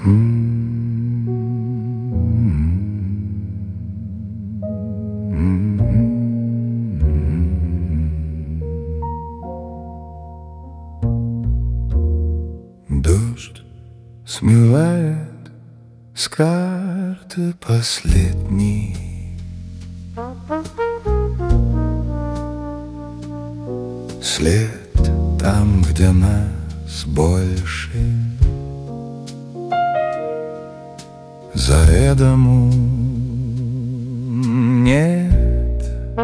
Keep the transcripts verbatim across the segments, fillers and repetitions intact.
Дождь смывает с карты последний. След там, где нас больше. За этому нет.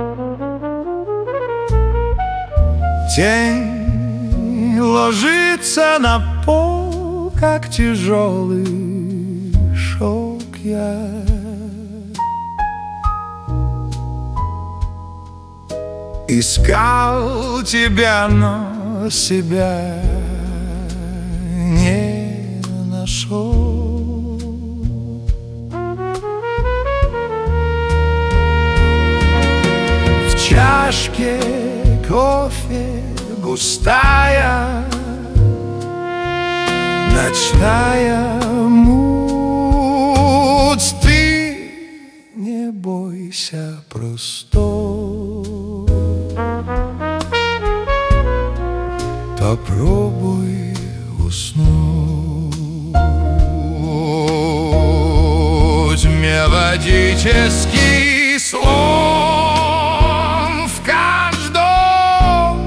Тень ложится на пол, как тяжелый шелк. Я искал тебя, но себя не нашел. В чашке кофе густая ночная муть. Ты не бойся, просто попробуй уснуть. Мелодический слом в каждом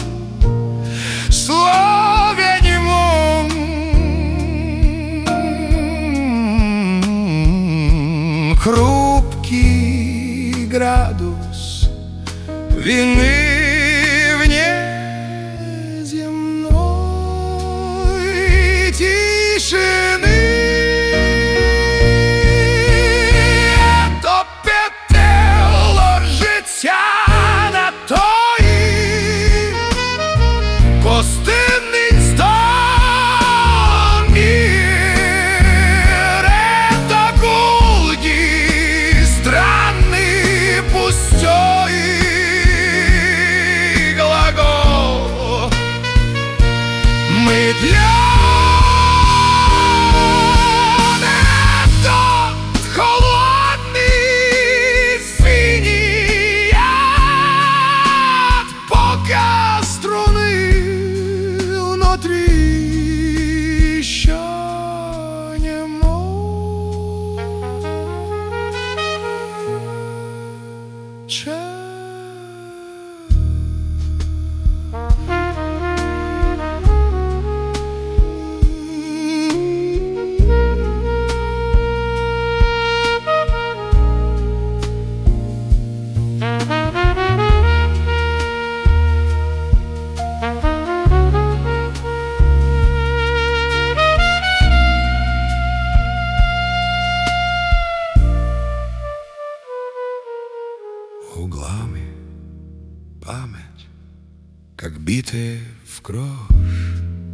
слове немом. Хрупкий градус вины тишины. То петело життя на тої пустинний стон. Мир это гулкий, странный, пустой глагол. Мы для углами память, как битая в кровь.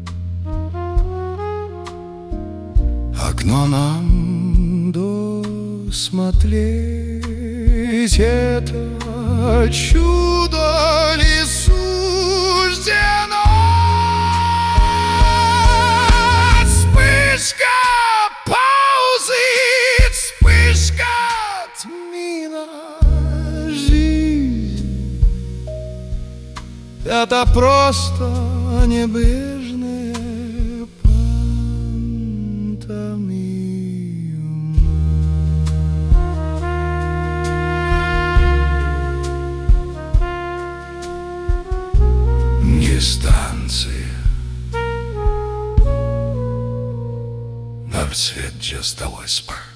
Окно нам досмотреть, это чудо не суждено. Вспышка паузы, вспышка тмина. Это просто небрежная пантомима. Не станция, our свет just always spark.